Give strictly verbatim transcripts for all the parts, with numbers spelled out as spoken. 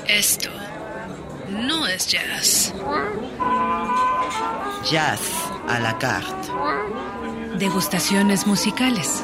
Esto no es jazz. Jazz à la carte. Degustaciones musicales.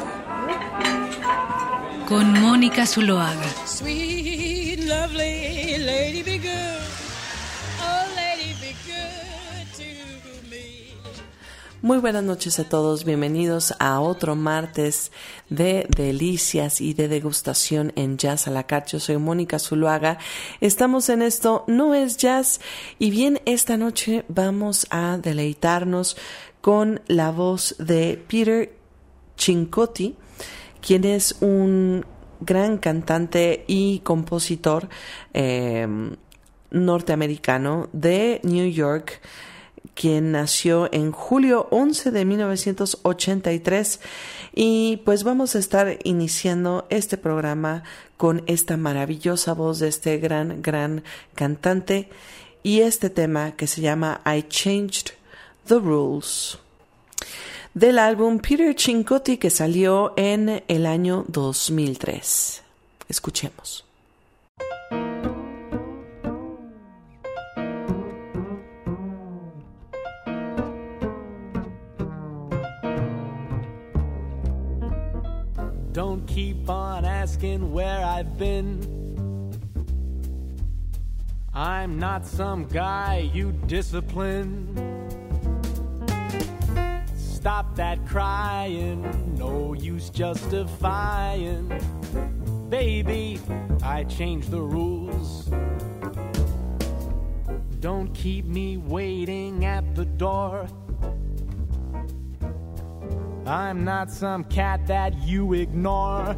Con Mónica Zuloaga. Sweet, lovely lady, be good. Oh, lady, be good to me. Muy buenas noches a todos, bienvenidos a otro martes de delicias y de degustación en Jazz à la carte. Yo soy Mónica Zuloaga, estamos en Esto No es Jazz y bien, esta noche vamos a deleitarnos con la voz de Peter Cincotti, quien es un gran cantante y compositor eh, norteamericano de New York, quien nació en julio once de mil novecientos ochenta y tres, y pues vamos a estar iniciando este programa con esta maravillosa voz de este gran, gran cantante y este tema que se llama I Changed the Rules, del álbum Peter Cincotti, que salió en el año dos mil tres. Escuchemos. Don't keep on asking where I've been. I'm not some guy you discipline. Stop that crying, no use justifying. Baby, I changed the rules. Don't keep me waiting at the door. I'm not some cat that you ignore.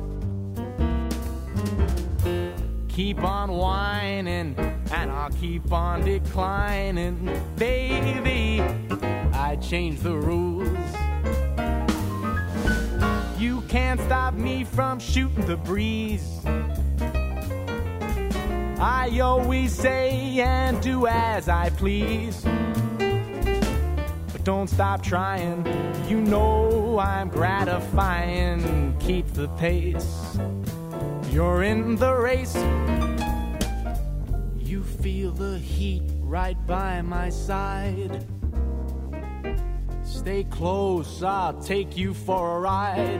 Keep on whining and I'll keep on declining. Baby, I changed the rules. You can't stop me from shooting the breeze. I always say and do as I please. But don't stop trying, you know I'm gratifying. Keep the pace, you're in the race. You feel the heat right by my side. Stay close, I'll take you for a ride.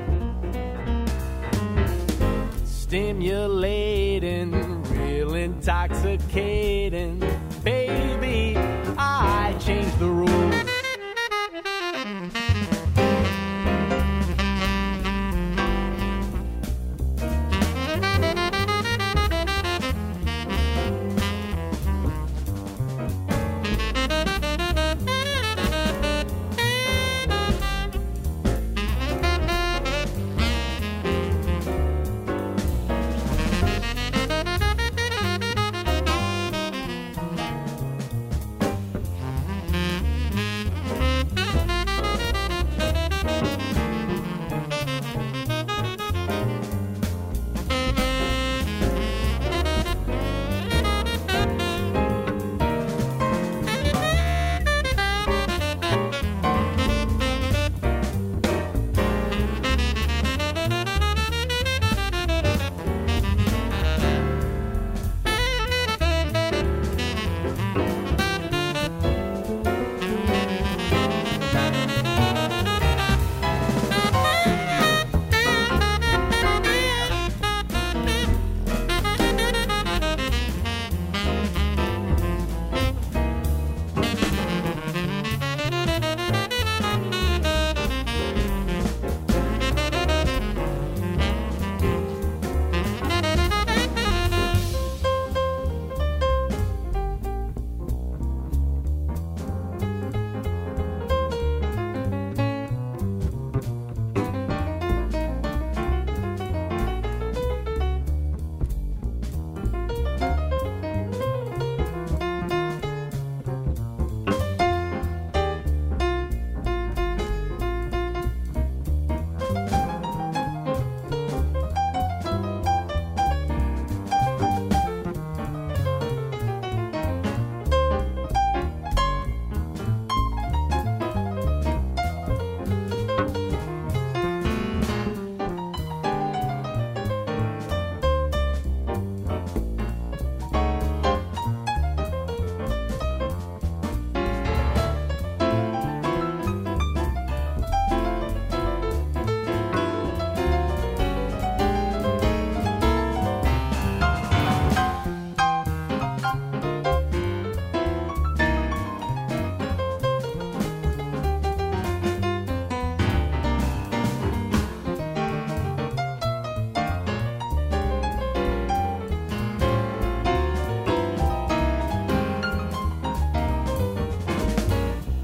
Stimulating, real intoxicating. Baby, I changed the rules.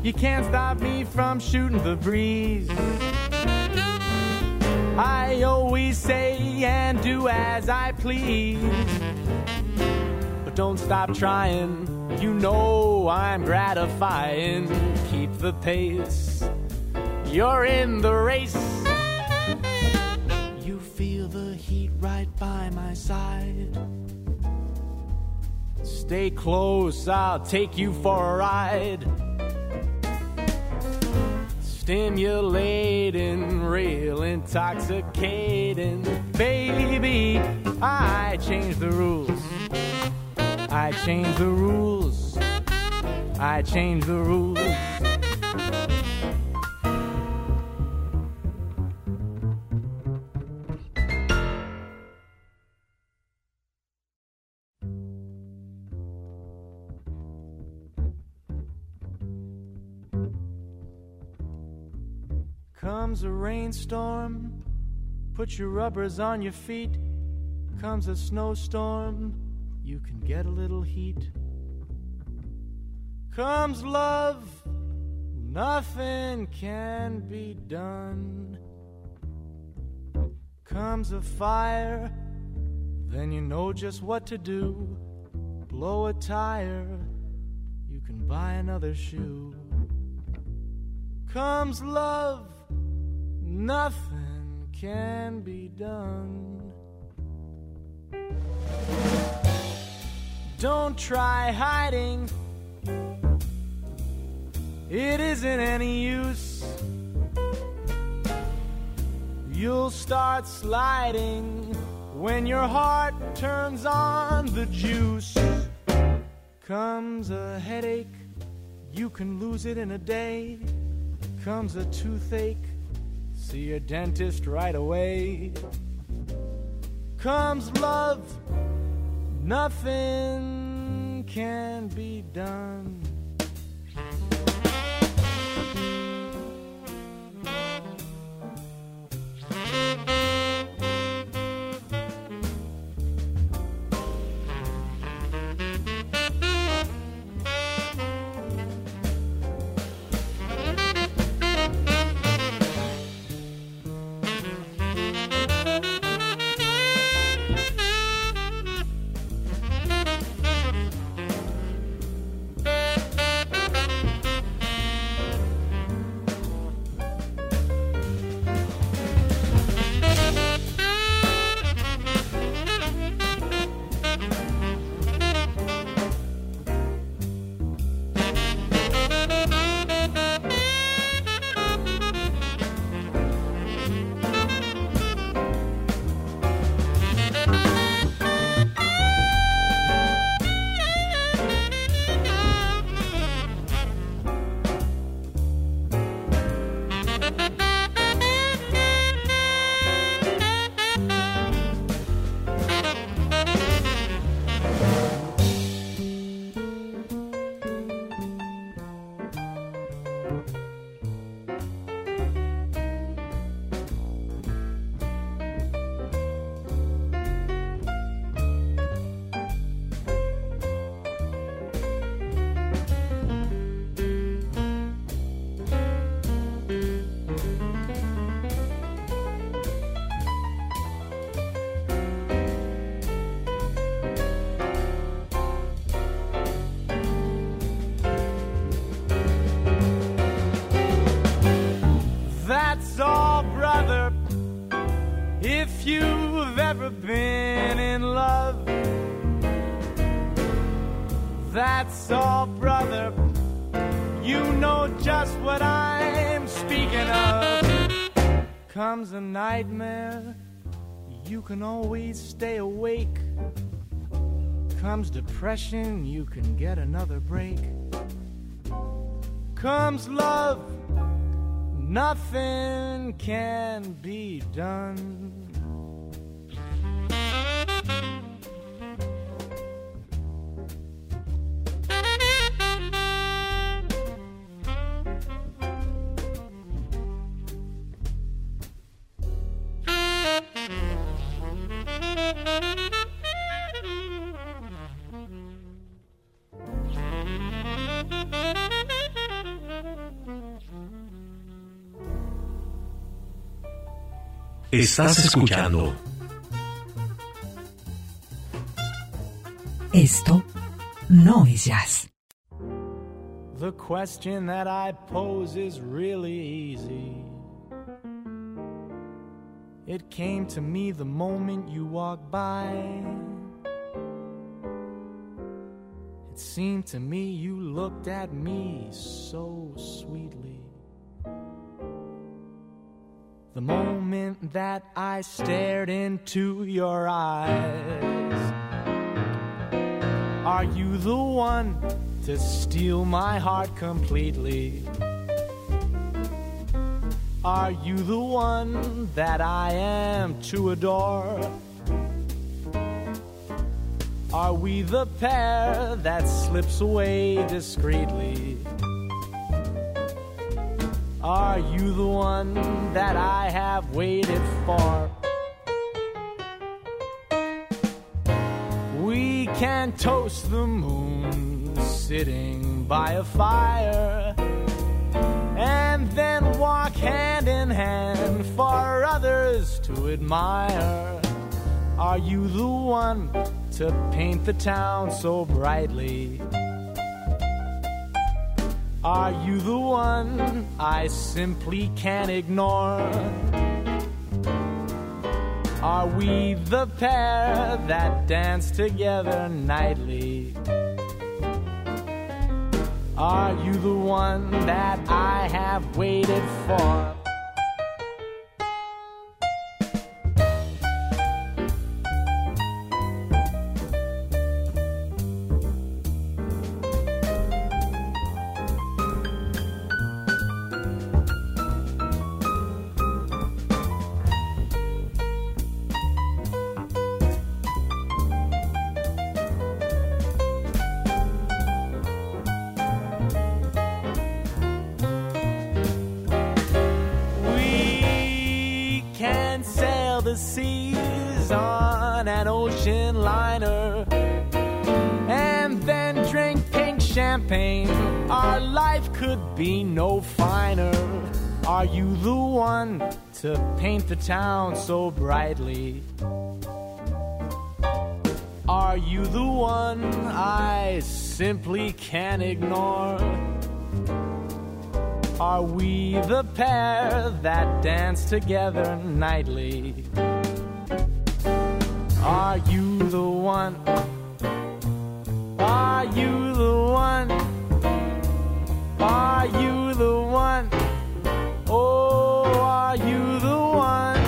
You can't stop me from shooting the breeze. I always say and do as I please. But don't stop trying, you know I'm gratifying. Keep the pace, you're in the race. You feel the heat right by my side. Stay close, I'll take you for a ride. Stimulating, real intoxicating. Baby, I change the rules. I change the rules. I change the rules. Comes a rainstorm, put your rubbers on your feet. Comes a snowstorm, you can get a little heat. Comes love, nothing can be done. Comes a fire, then you know just what to do. Blow a tire, you can buy another shoe. Comes love, nothing can be done. Don't try hiding, it isn't any use. You'll start sliding when your heart turns on the juice. Comes a headache, you can lose it in a day. Comes a toothache, see your dentist right away. Comes love, nothing can be done. That's all, brother, if you've ever been in love. That's all, brother, you know just what I'm speaking of. Comes a nightmare, you can always stay awake. Comes depression, you can get another break. Comes love, nothing can be done. Estás escuchando. Esto no es jazz. The question that I pose is really easy. It came to me the moment you walked by. It seemed to me you looked at me so sweetly. The moment that I stared into your eyes. Are you the one to steal my heart completely? Are you the one that I am to adore? Are we the pair that slips away discreetly? Are you the one that I have waited for? We can toast the moon sitting by a fire, and then walk hand in hand for others to admire. Are you the one to paint the town so brightly? Are you the one I simply can't ignore? Are we the pair that dance together nightly? Are you the one that I have waited for? The seas on an ocean liner, and then drink pink champagne. Our life could be no finer. Are you the one to paint the town so brightly? Are you the one I simply can't ignore? Are we the pair that dance together nightly? Are you the one? Are you the one? Are you the one? Oh, are you the one?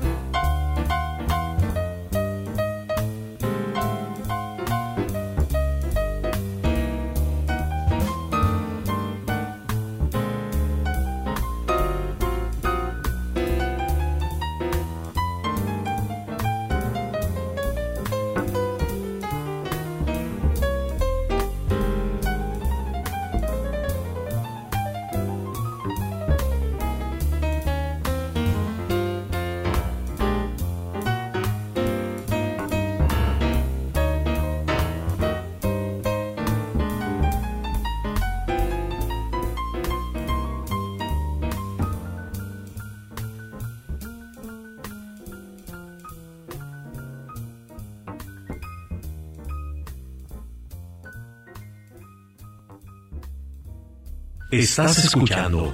Estás escuchando.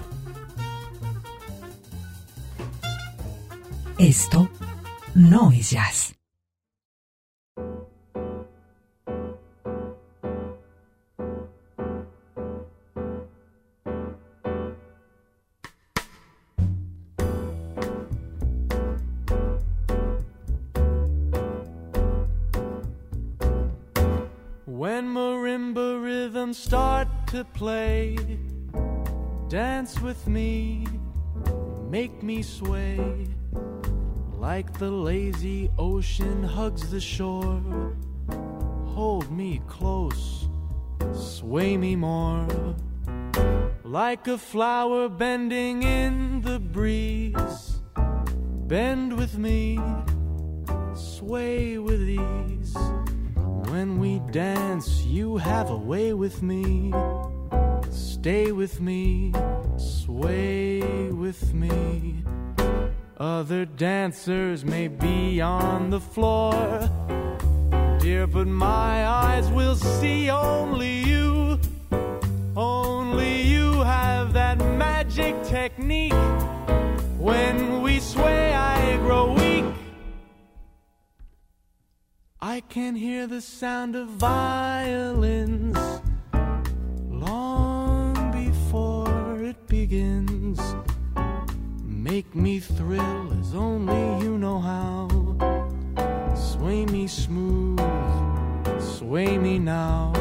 Esto no es jazz. When marimba rhythms start to play, dance with me, make me sway, like the lazy ocean hugs the shore. Hold me close, sway me more, like a flower bending in the breeze. Bend with me, sway with ease. When we dance, you have a way with me. Stay with me, sway with me. Other dancers may be on the floor, dear, but my eyes will see only you. Only you have that magic technique. When we sway, I grow weak. I can hear the sound of violins long before it begins. Make me thrill as only you know how. Sway me smooth, sway me now.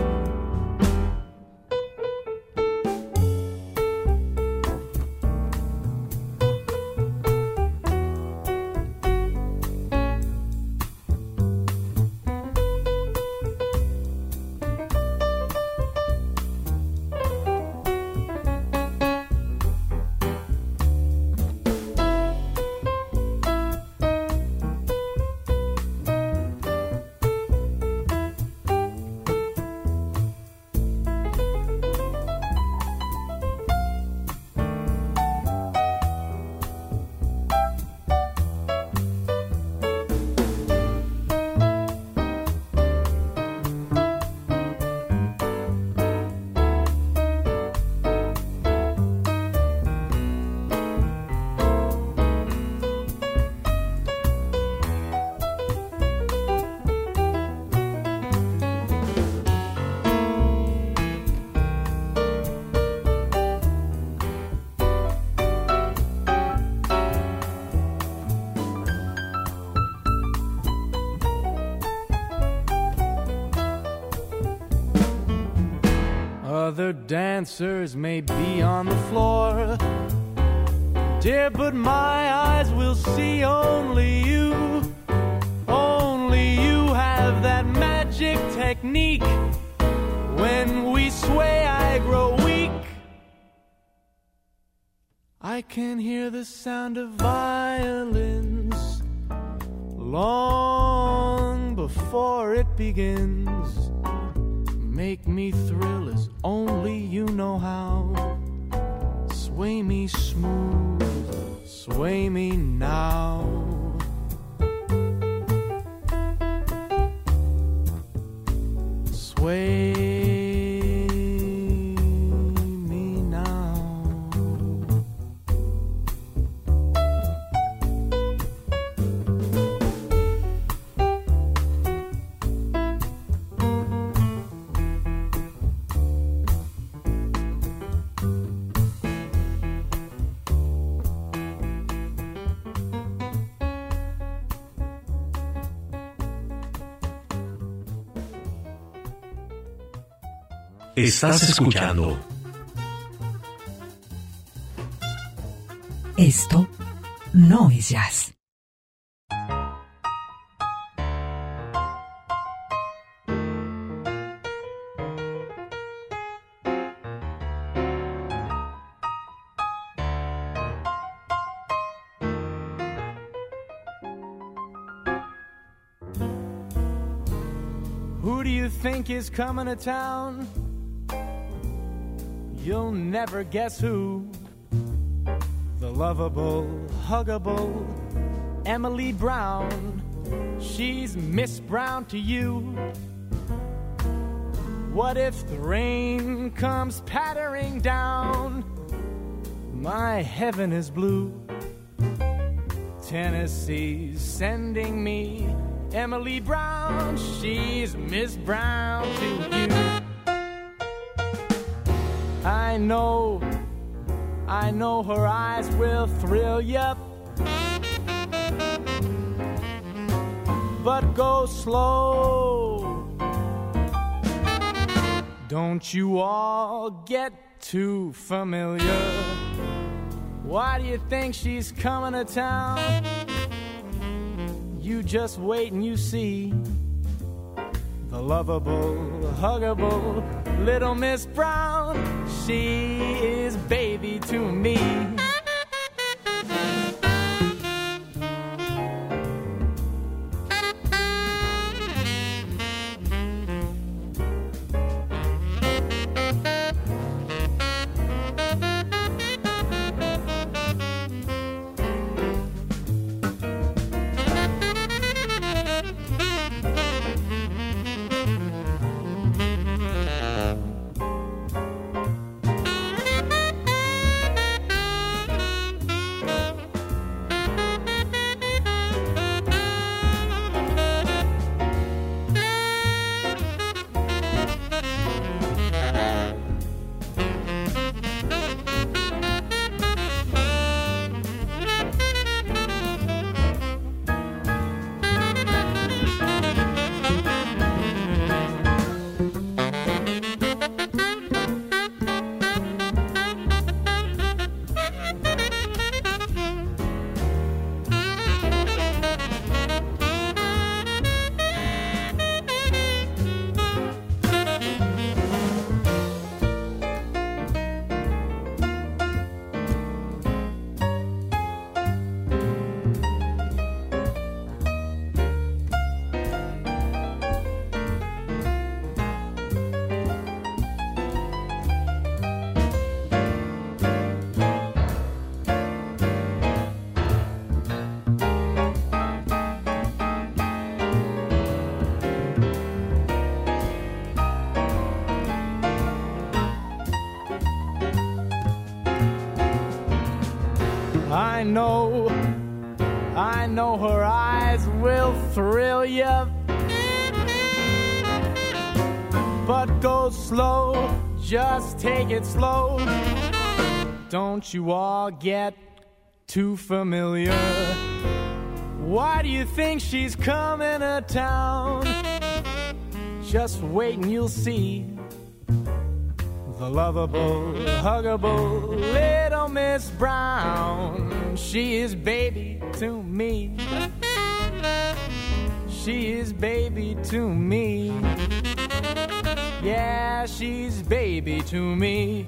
Other dancers may be on the floor, dear, but my eyes will see only you. Only you have that magic technique. When we sway, I grow weak. I can hear the sound of violins long before it begins. Make me thrill as only you know how. Sway me smooth, sway me now. Sway me now. Estás escuchando. Esto no es jazz. Who do you think is coming to town? You'll never guess who. The lovable, huggable Emily Brown. She's Miss Brown to you. What if the rain comes pattering down? My heaven is blue. Tennessee's sending me Emily Brown. She's Miss Brown to you. I know, I know her eyes will thrill you, but go slow. Don't you all get too familiar. Why do you think she's coming to town? You just wait and you see. The lovable, huggable little Miss Brown, she is baby to me. know her eyes will thrill you. But go slow, just take it slow. Don't you all get too familiar. Why do you think she's coming to town? Just wait and you'll see the lovable, huggable little Miss Brown. She is baby to me. She is baby to me. Yeah, she's baby to me.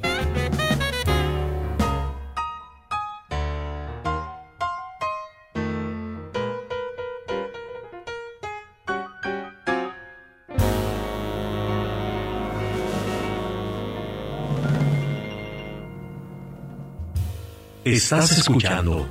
Estás escuchando.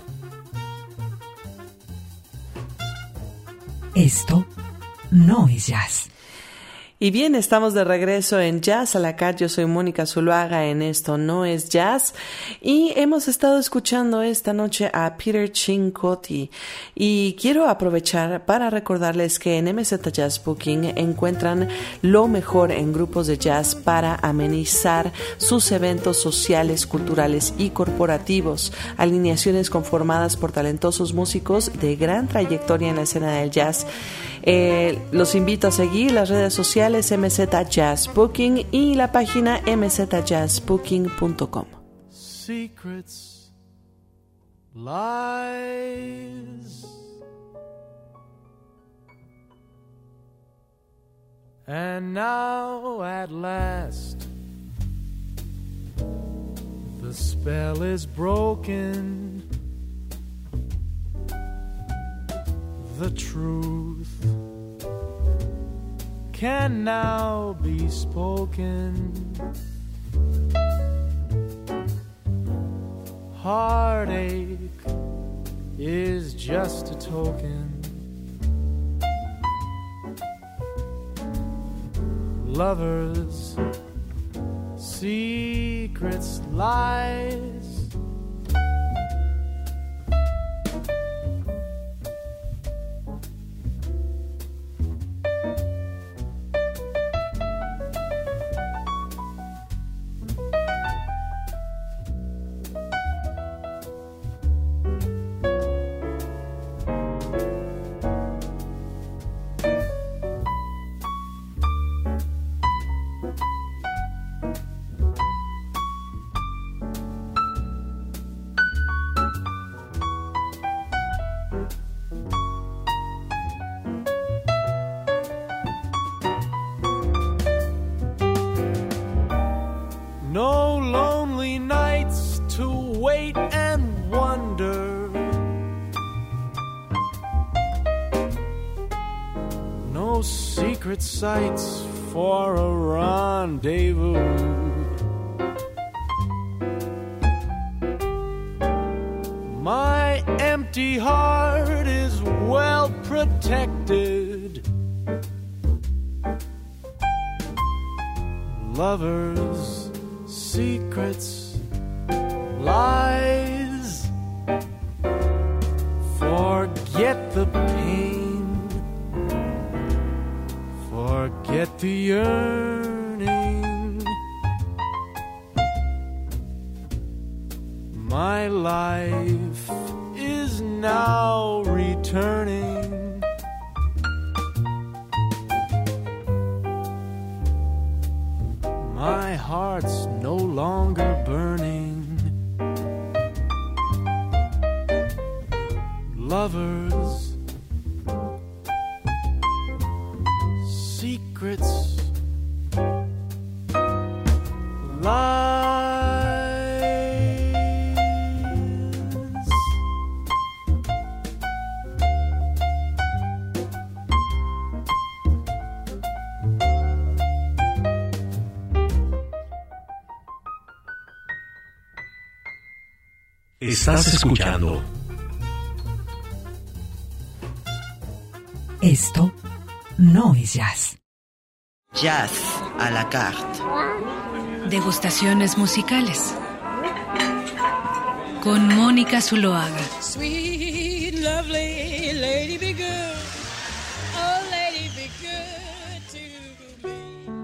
Esto no es jazz. Y bien, estamos de regreso en Jazz a la Carte. Yo soy Mónica Zuluaga en Esto No Es Jazz. Y hemos estado escuchando esta noche a Peter Cincotti. Y quiero aprovechar para recordarles que en M Z Jazz Booking encuentran lo mejor en grupos de jazz para amenizar sus eventos sociales, culturales y corporativos. Alineaciones conformadas por talentosos músicos de gran trayectoria en la escena del jazz. Eh, los invito a seguir las redes sociales M Z Jazz Booking y la página m z jazz booking punto com. Secrets, lies, and now at last the spell is broken. The truth can now be spoken. Heartache is just a token. Lovers, secrets, lies. No lonely nights to wait and wonder. No secret sights for a rendezvous. My empty heart is well protected. Lovers, secrets, lies. Forget the pain, forget the yearning. My life is now returning. My heart's no longer burning. Lovers, secrets, lies. Estás escuchando. Esto no es jazz. Jazz à la carte. Degustaciones musicales. Con Mónica Zuluaga. Sweet lovely lady, be good. Oh, lady, be good to me.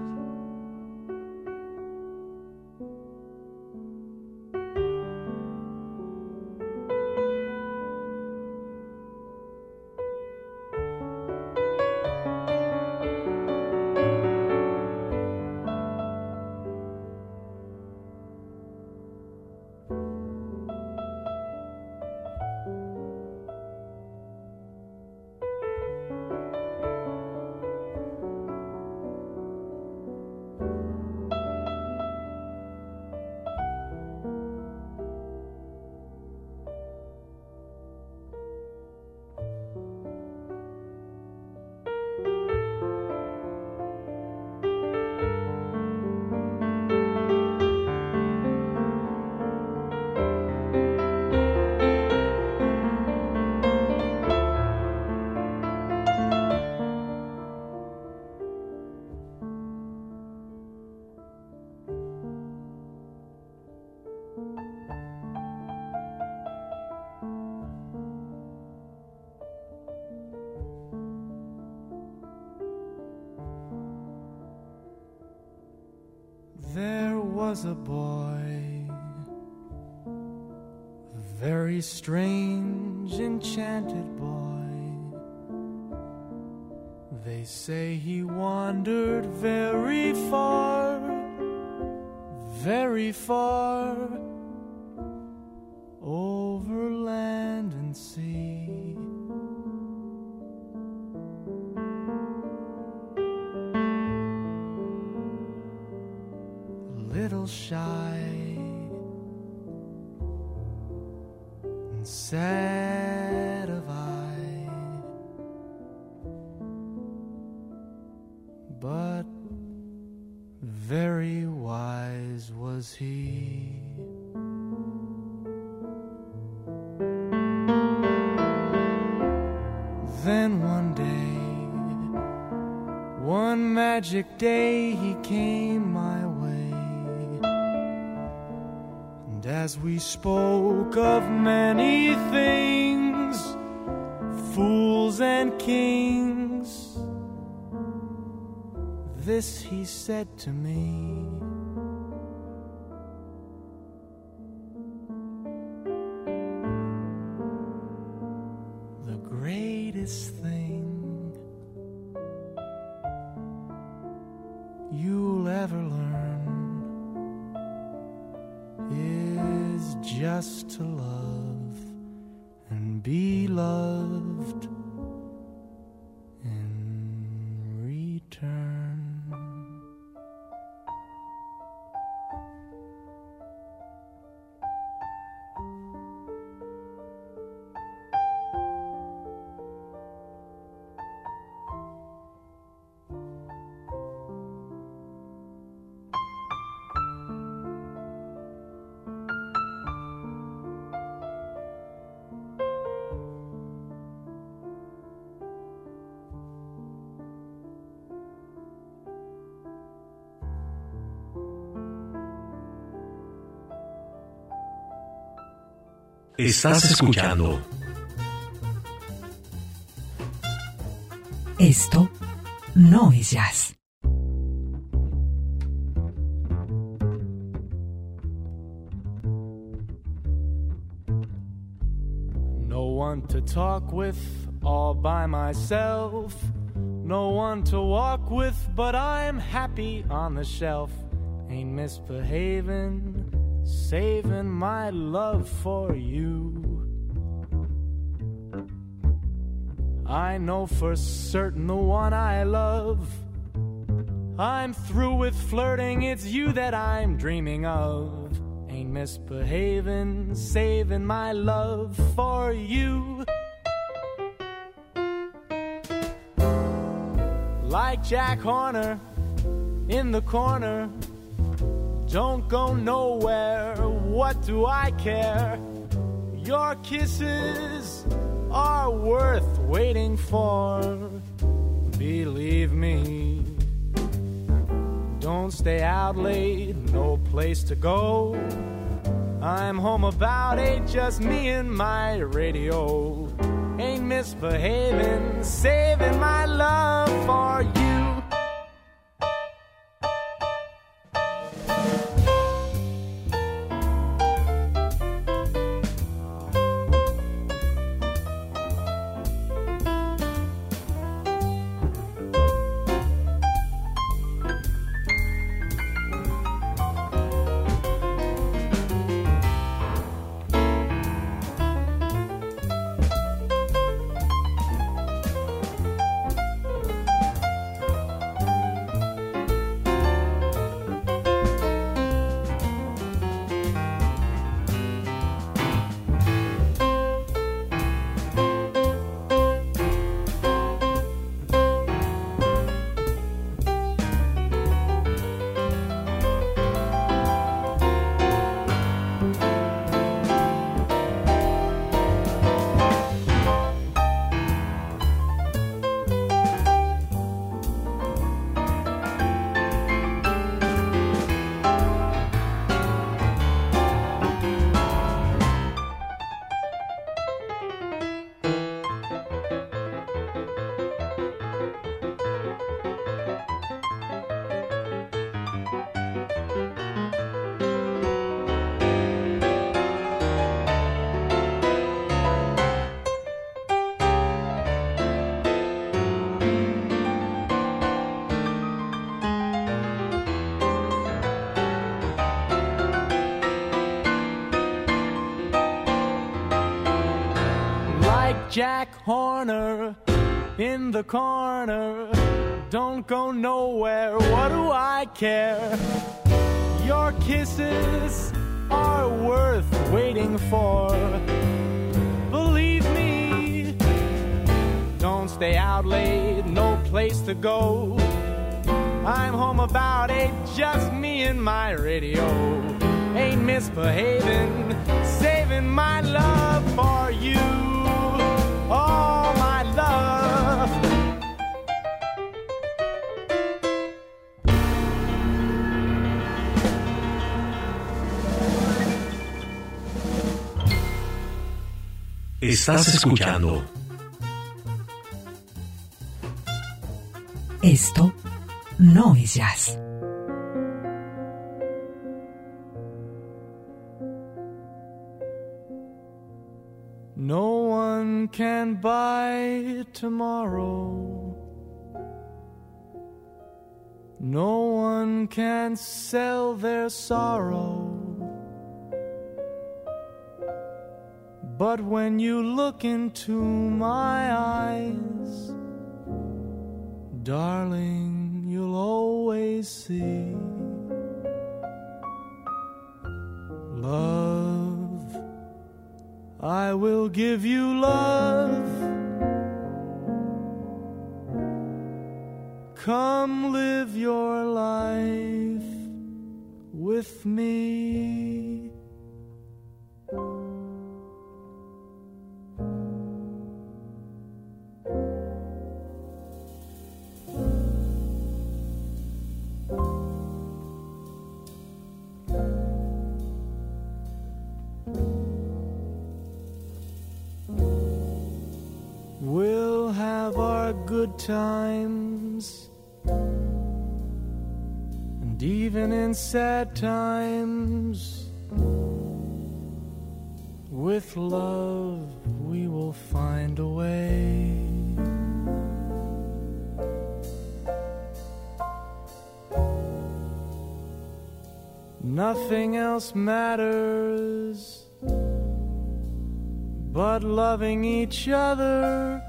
There was a boy, a very strange, enchanted boy. They say he wandered very far, very far, over land and sea. Little shy and sad of eye, but very wise was he. Then one day, one magic day, he came my way. As we spoke of many things, fools and kings, this he said to me: the greatest thing you'll ever learn is just to love and be loved in return. Estás escuchando. Esto no es jazz. No one to talk with, all by myself. No one to walk with, but I'm happy on the shelf. Ain't misbehaving, saving my love for you. I know for certain the one I love. I'm through with flirting, it's you that I'm dreaming of. Ain't misbehaving, saving my love for you. Like Jack Horner in the corner, don't go nowhere, what do I care? Your kisses are worth waiting for, believe me. Don't stay out late, no place to go. I'm home about eight, just me and my radio. misbehaving, saving my love for you. Jack Horner in the corner, don't go nowhere, what do I care? Your kisses are worth waiting for. Believe me, don't stay out late, no place to go. I'm home about eight, just me and my radio. Ain't misbehaving, saving my love for you. All my love. Estás escuchando. Esto no es jazz. No one can buy tomorrow. No one can sell their sorrow. But when you look into my eyes, darling, you'll always see love. I will give you love. Come live your life with me. We'll have our good times, and even in sad times, with love we will find a way. Nothing else matters but loving each other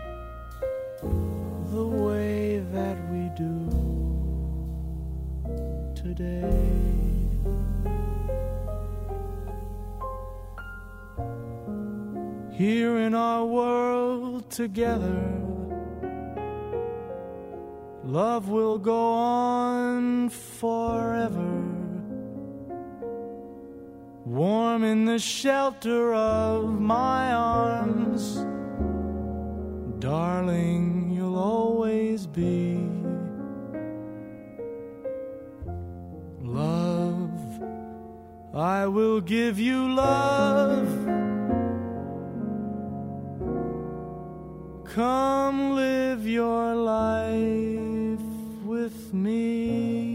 the way that we do today. Here in our world together, love will go on forever. Warm in the shelter of my arms, darling, you'll always be. Love, I will give you love. Come live your life with me.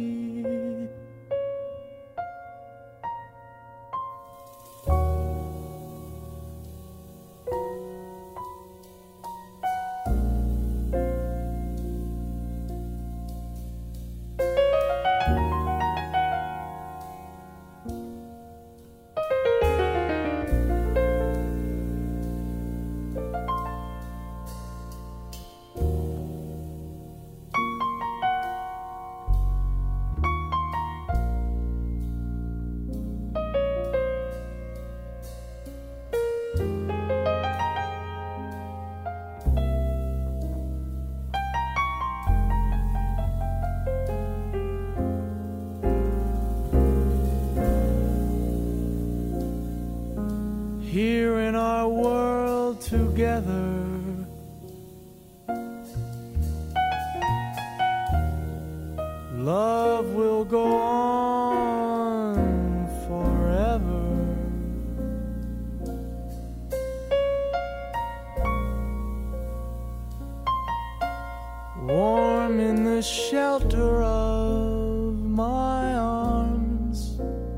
Here in our world together, love will go on forever. Warm in the shelter of my arms,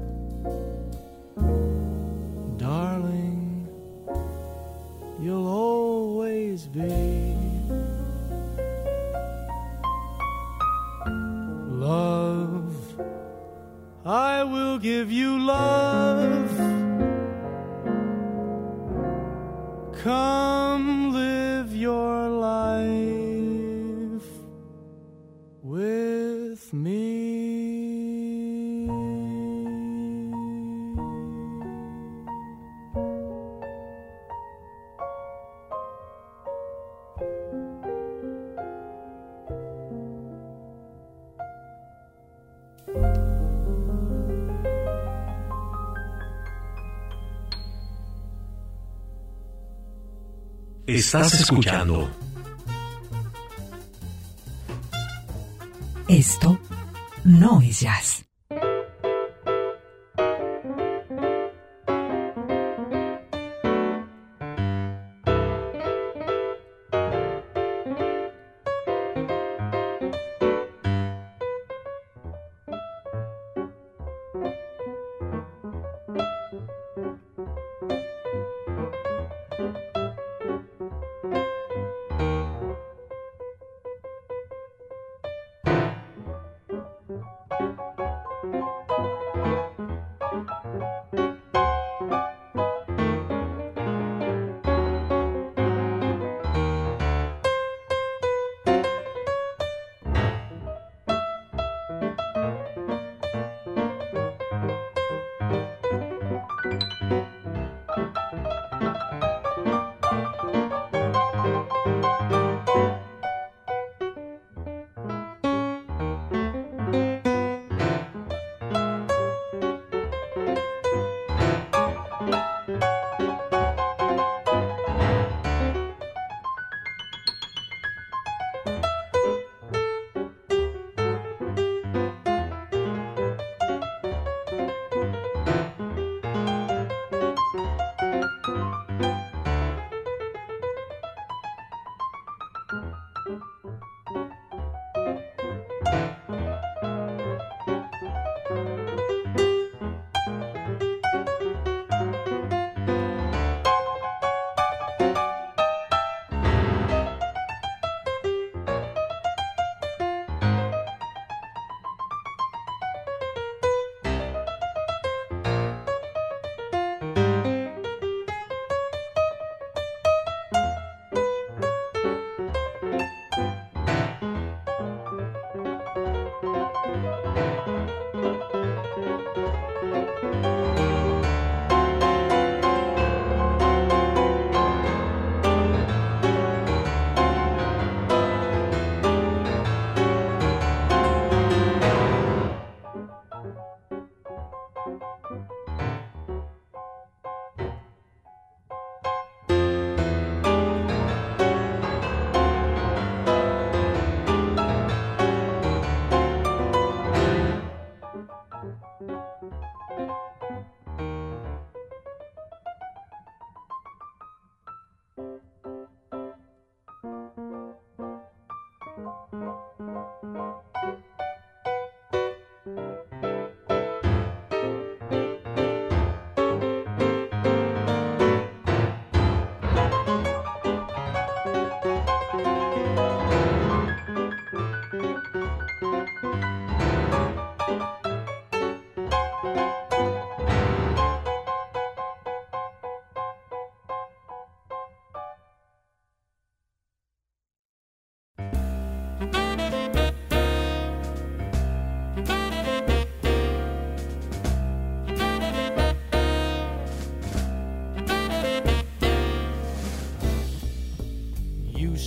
darling, you'll always be. Love, I will give you love. Come live your life with me. Estás escuchando. Esto no es jazz.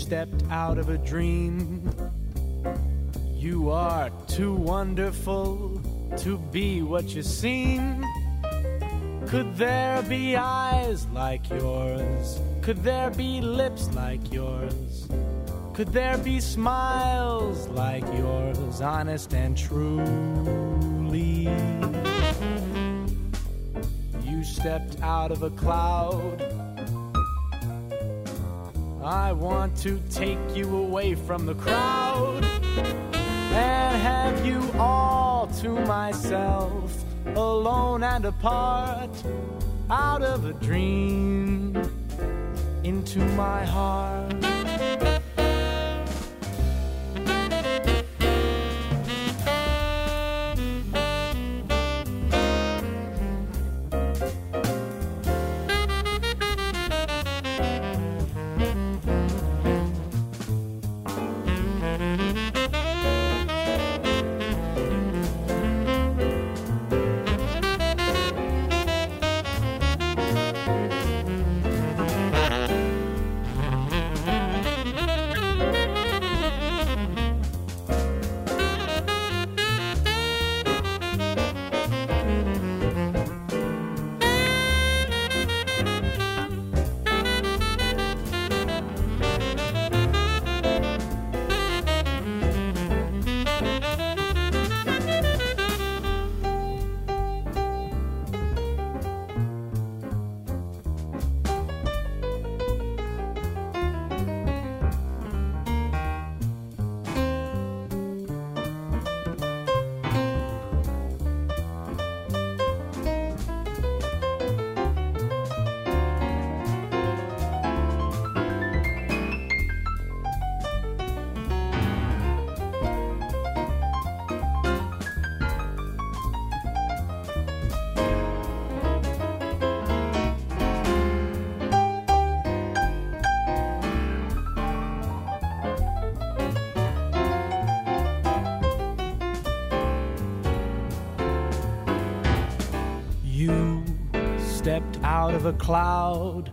stepped out of a dream. You are too wonderful to be what you seem. Could there be eyes like yours? Could there be lips like yours? Could there be smiles like yours, honest and truly? You stepped out of a cloud. I want to take you away from the crowd and have you all to myself, alone and apart, out of a dream, into my heart. Stepped out of a cloud.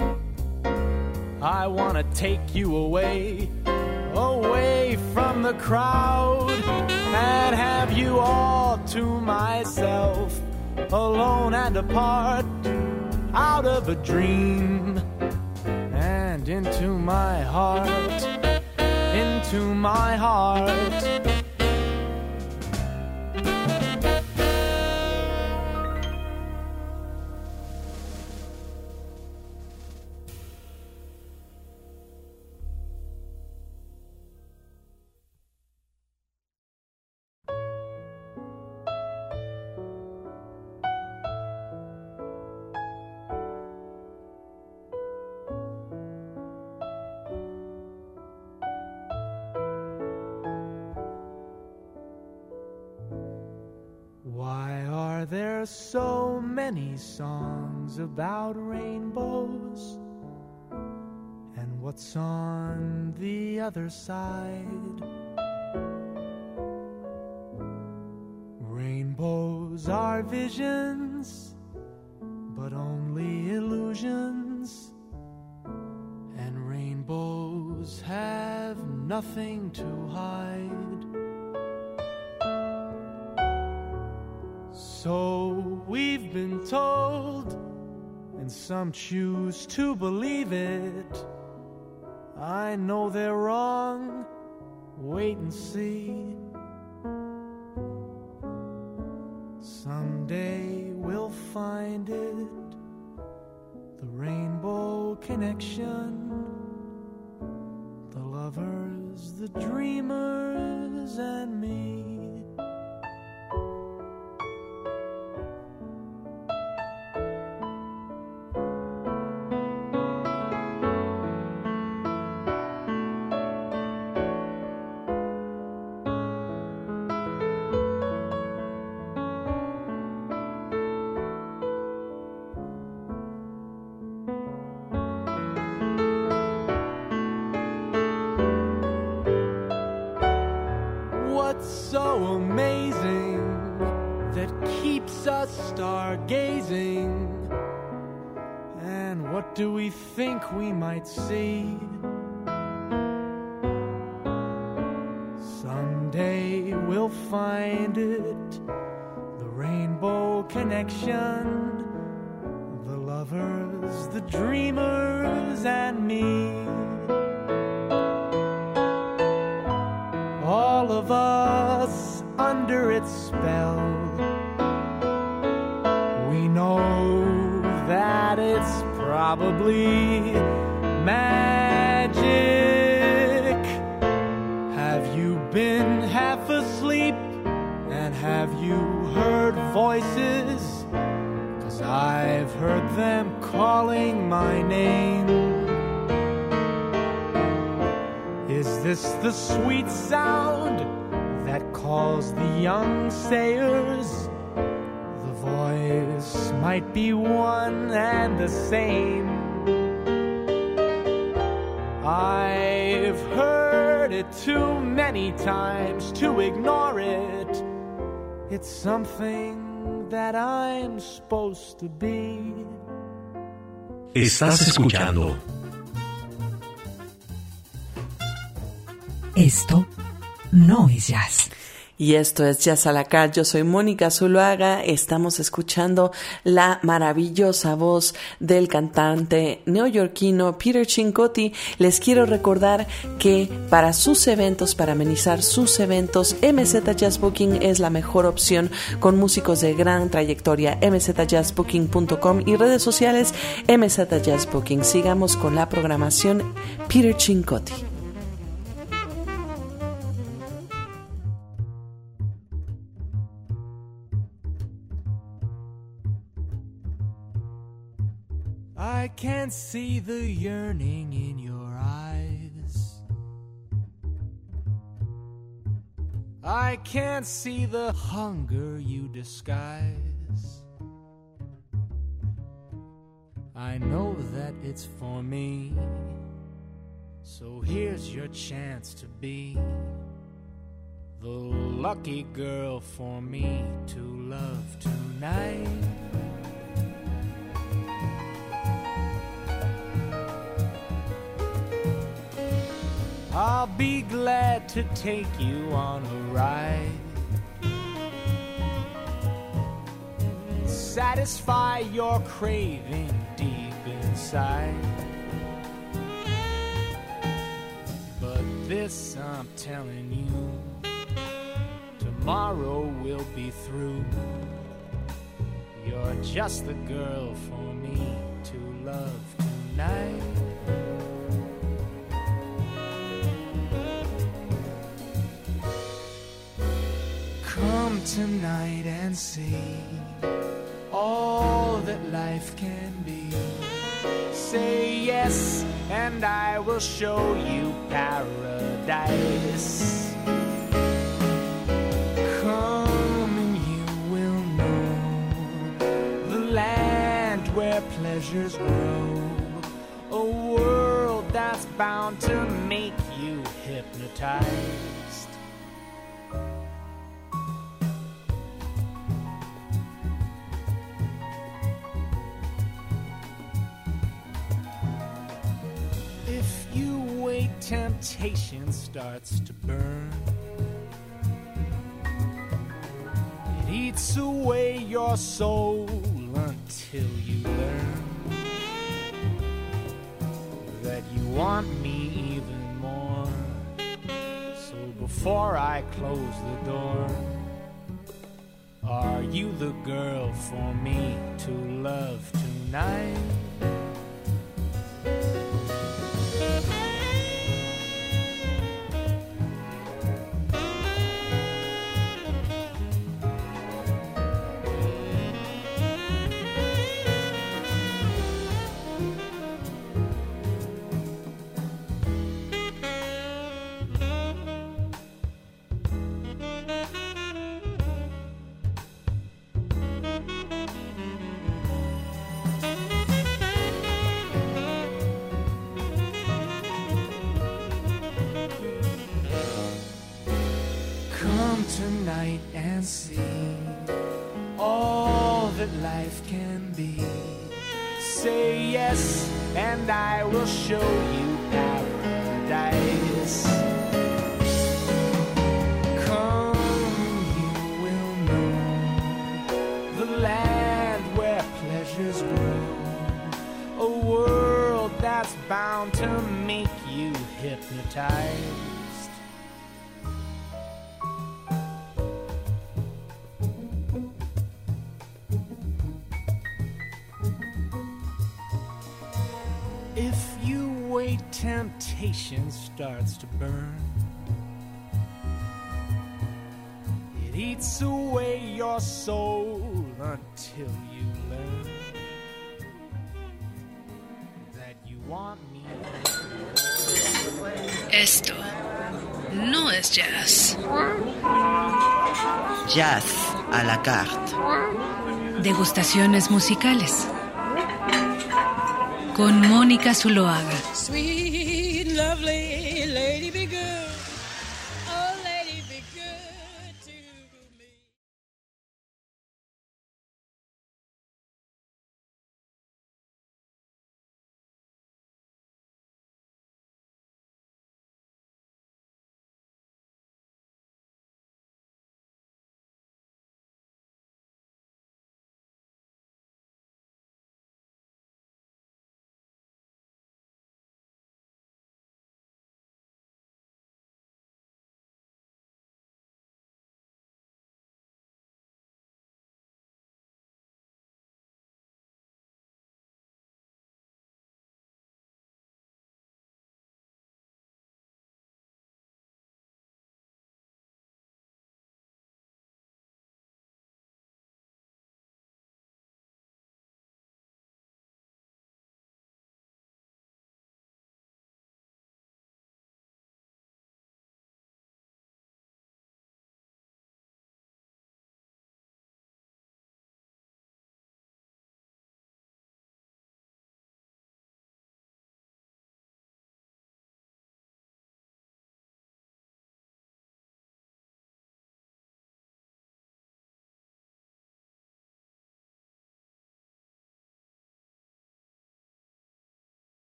I want to take you away, away from the crowd, and have you all to myself, alone and apart, out of a dream, and into my heart, into my heart. There's so many songs about rainbows, and what's on the other side? Rainbows are visions, but only illusions, and rainbows have nothing to hide. So we've been told, and some choose to believe it. I know they're wrong, wait and see. Someday we'll find it, the rainbow connection, the lovers, the dreamers, and me. So amazing that keeps us stargazing. And what do we think we might see? will find it. The rainbow connection, the lovers, the dreamers, and me. All of us under its spell. We know that it's probably magic. Have you been half asleep? And have you heard voices? 'Cause I've heard them calling my name. Is this the sweet sound that calls the young sailors? The voice might be one and the same. I've heard it too many times to ignore it. It's something that I'm supposed to be. Estás escuchando. Esto no es jazz. Y esto es Jazz a la Carte. Yo soy Mónica Zuluaga. Estamos escuchando la maravillosa voz del cantante neoyorquino Peter Cincotti. Les quiero recordar que para sus eventos, para amenizar sus eventos, M Z Jazz Booking es la mejor opción, con músicos de gran trayectoria. m z jazz booking punto com y redes sociales M Z Jazz Booking. Sigamos con la programación. Peter Cincotti. I can see the yearning in your eyes. I can see the hunger you disguise. I know that it's for me, so here's your chance to be the lucky girl for me to love tonight. I'll be glad to take you on a ride, satisfy your craving deep inside. But this I'm telling you, tomorrow we'll be through. You're just the girl for me to love tonight. Come tonight and see all that life can be. Say yes, and I will show you paradise. Come and you will know the land where pleasures grow, a world that's bound to make you hypnotized. Temptation starts to burn. It eats away your soul until you learn that you want me even more. So before I close the door, are you the girl for me to love tonight? Tonight and see all that life can be. Say yes, and I will show you paradise. Come hypnotized. If you wait, temptation starts to burn. It eats away your soul until you learn that you want me. Esto no es jazz. Jazz à la carte. Degustaciones musicales. Con Mónica Zuloaga. Sweet, lovely